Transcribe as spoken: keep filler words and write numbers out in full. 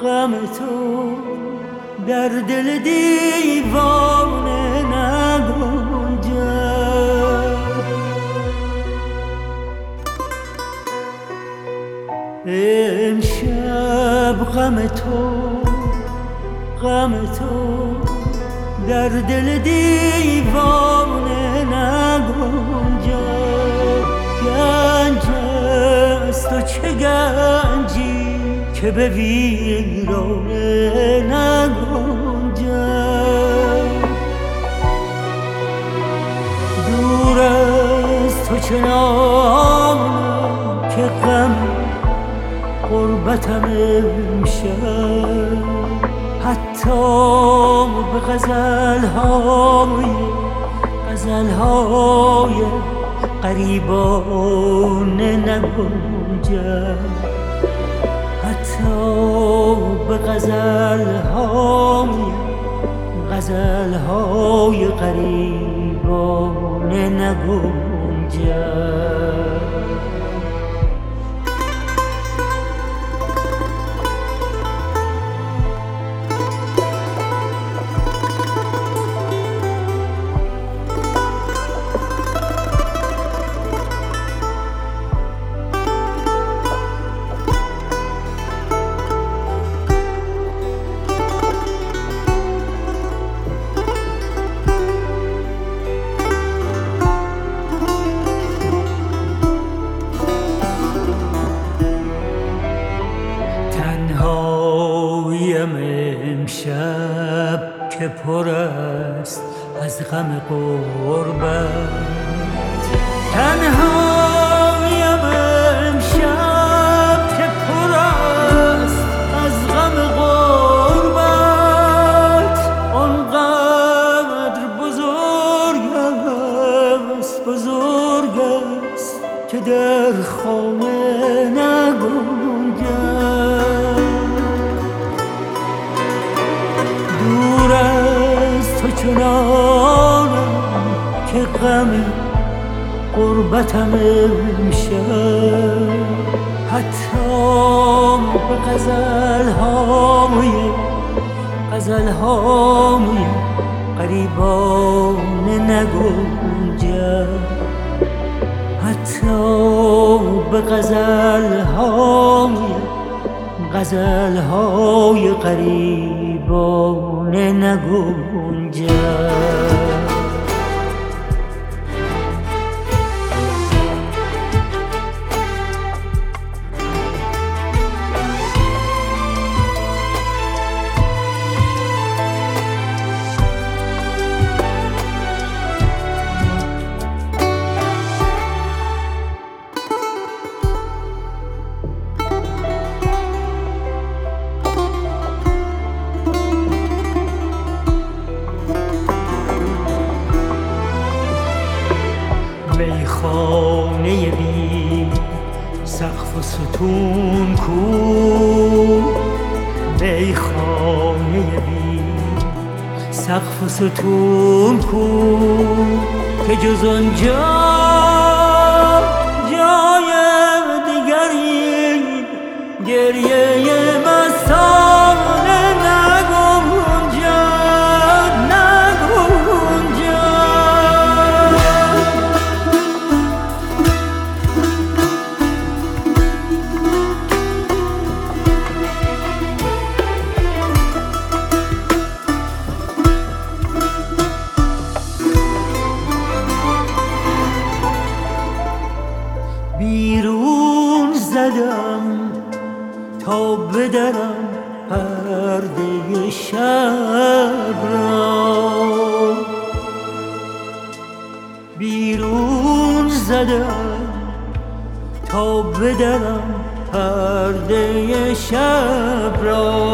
غم تو در دل دیوانه نگنجد. امشب غم تو غم تو در دل دیوانه نگنجد. گنج است و چه گنجی که به ویرانه نگنجد. دور از تو چنانم که غم غربتم امشب حتی به غزل‌های غزل‌های غریبانه نگنجد. حتی به غزل‌های غزل‌های غریبانه نگنجد. امشب که پر است از غم غربت. تنهایم امشب که پر است از غم غربت. آنقدر بزرگ است بزرگ است که در خانه نگنجد. دور از تو چنانم که غم غربتم امشب حتی به غزل‌های غزل‌های غریبانه نگنجد. حتی به غزل‌های غزل‌های غریبانه نگنجد. میخانه بی سقف و ستون کو. میخانه بی سقف و ستون کو که جز آنجا جای دیگری گریه مستانه نگنجد نگنجد. بیرون زدم تا بدرم پرده شب را. بیرون زدم تا بدرم پرده شب را.